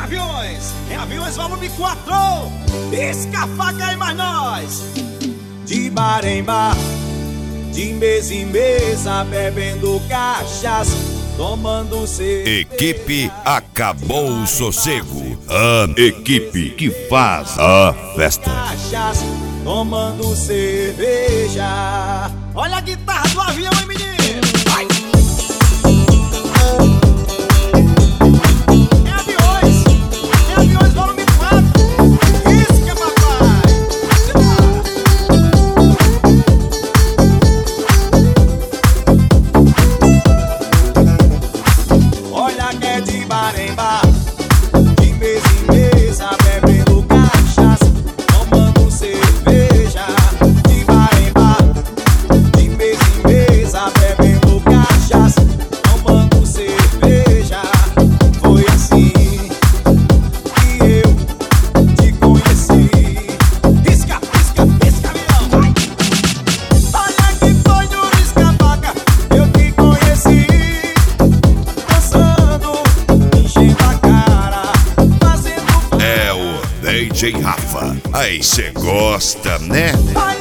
Em aviões volume 4. Pisca, faca e mais nós. De bar em bar, de mesa em mesa, bebendo cachaça, tomando cerveja. Equipe Acabou o Sossego. A equipe que faz a festa. Cachaça, tomando cerveja. Olha a guitarra do avião, hein, menino? Vai! Em aviões volume 4. Isso que é papai. Olha que é de bar em bar, de mesa em mesa, bebendo cachaça, tomando cerveja. De bar em bar, de mesa em mesa, bebendo cachaça, tomando cerveja. Foi assim que eu te conheci. Pisca, pisca, pisca, leão, vai! Olha que foi no pisca-faca, eu te conheci. Dançando, enchendo a cara, fazendo. É o DJ Rafa. Aí cê gosta, né? Olha